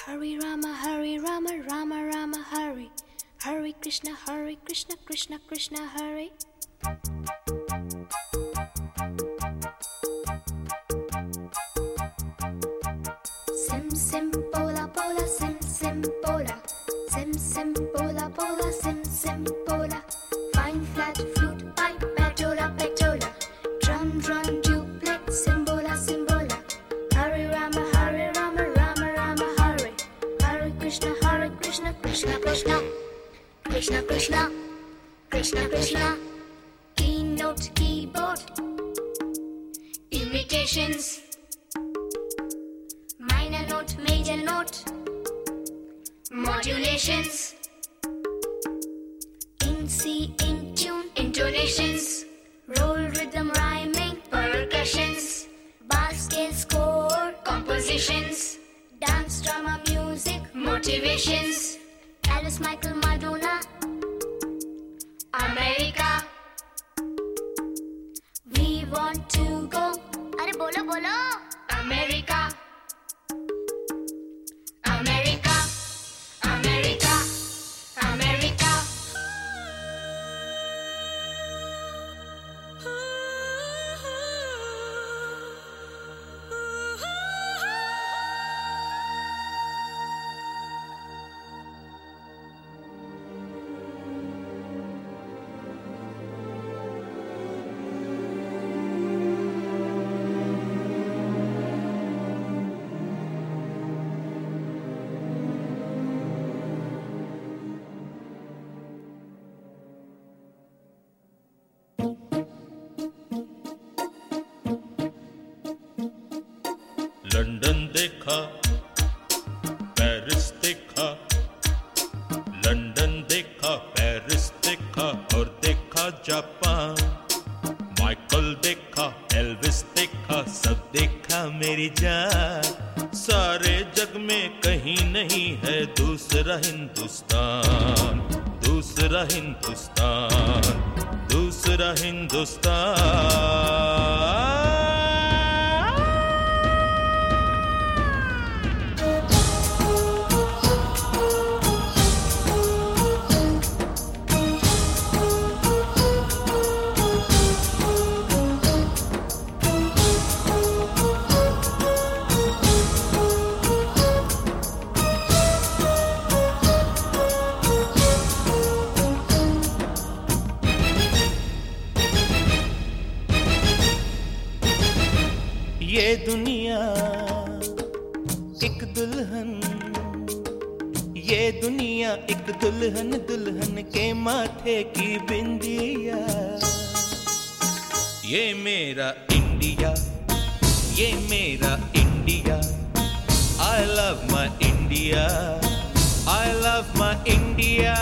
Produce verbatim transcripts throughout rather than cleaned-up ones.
Hare Rama, Hare Rama, Rama Rama, Hare Hare Krishna, Hare Krishna, Krishna Krishna, Hare. Sim sim pola pola, sim sim pola, sim sim pola pola, sim sim pola. Fine flat flute pipe, petola petola, drum drum duplex, simbola simbola. Hare Rama, Hare Rama, Rama Rama, Hare Hare Krishna, Hare Krishna, Krishna Krishna, Krishna Krishna, Krishna Krishna. Keynote keyboard, imitations. Minor note, major note, modulations. In C, in tune, intonations. Roll rhythm, rhyming, percussions. Bar scale, score, compositions. Dance, drama, music, motivations. Alice, Michael, Madonna, America. We want to go. Arre bolo bolo. America. America, America, America. London देखा, Paris देखा, London देखा, Paris देखा और देखा Japan. Michael देखा, Elvis देखा, सब देखा मेरी जान। सारे जग में कहीं नहीं है दूसरा हिंदुस्तान, दूसरा हिंदुस्तान, दूसरा हिंदुस्तान। ये दुनिया एक दुल्हन, ये दुनिया एक दुल्हन, दुल्हन के माथे की बिंदिया। ये मेरा इंडिया, ये मेरा India. I love my India, I love my India।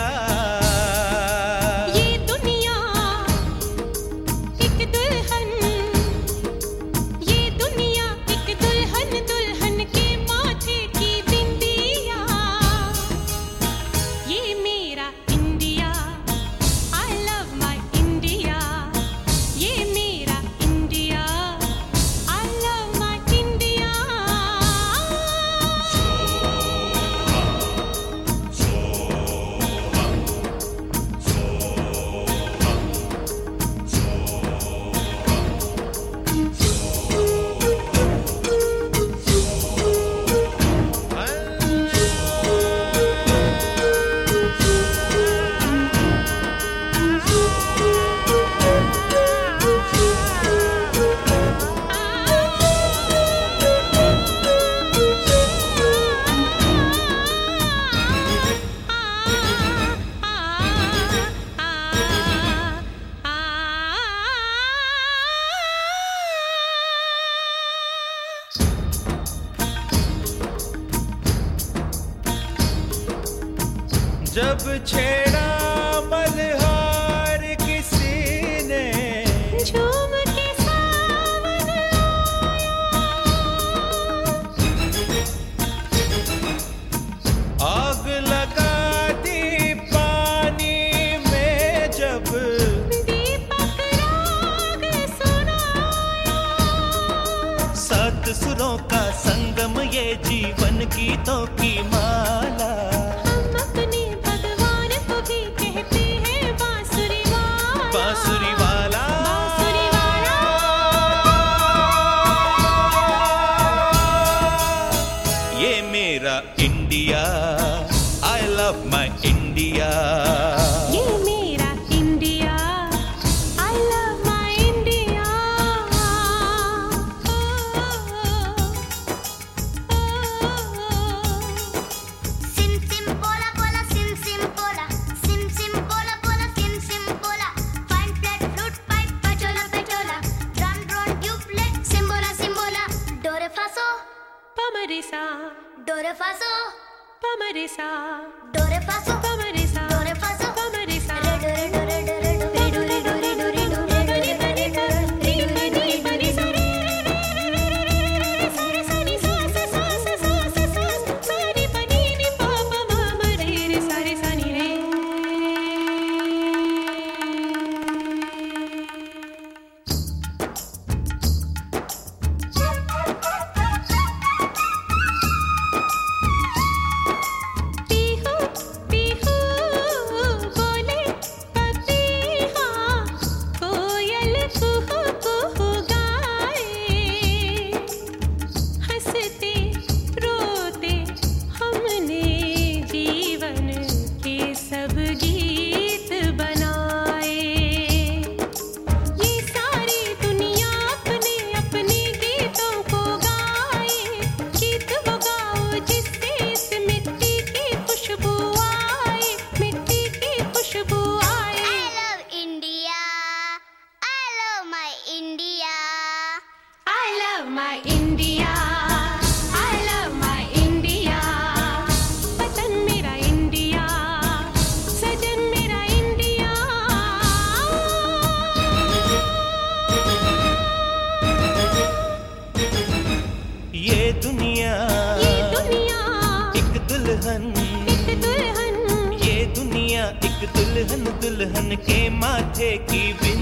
जब छेड़ा मल्हार किसी ने, झूम के सावन आग लगा दी पानी में, जब दीपक राग सुनाया। सात सुरों का संगम ये जीवन गीतों की माँ। बांसुरी वाला बांसुरी वाला ये मेरा India I love my India ये मेरा India I love my India सिम सिम बोला बोला सिम सिम बोला सिम सिम बोला बोला सिम सिम बोला फाइन फ्लैट फ्लूट पाइप पचोला पचोला ड्रम ड्रोन ट्यूबलेट सिम्बोला सिम्बोला डोरे फासो पमरिसा डोरे फासो पमरिसा डोरे फासो पमरिसा डोरे फासो पमरिसा रे डोरे डोरे डोरे डोरे डोरे डोरे डोरे डोरे डोरे डोरे डोरे पमरिसा रे सारे सारे सास सास सास सास सारी पनी नी पापा मामा रे रे सारे सानी रे पीहू पीहू बोले पपीहा कोयल कुहू कुहू गाए हंसते रोते हमने जीवन के सब गीत बनाए ये सारी दुनिया अपने अपने गीतों को गाए गीत वो गाओ जिससे इस मिट्टी की खुशबू आए मिट्टी की खुशबू आए I love India I love my India I love my India I love my India वतन मेरा इंडिया सजन मेरा इंडिया ये दुनिया ये दुनिया एक दुल्हन एक दुल्हन ये दुनिया एक दुल्हन दुल्हन के माथे की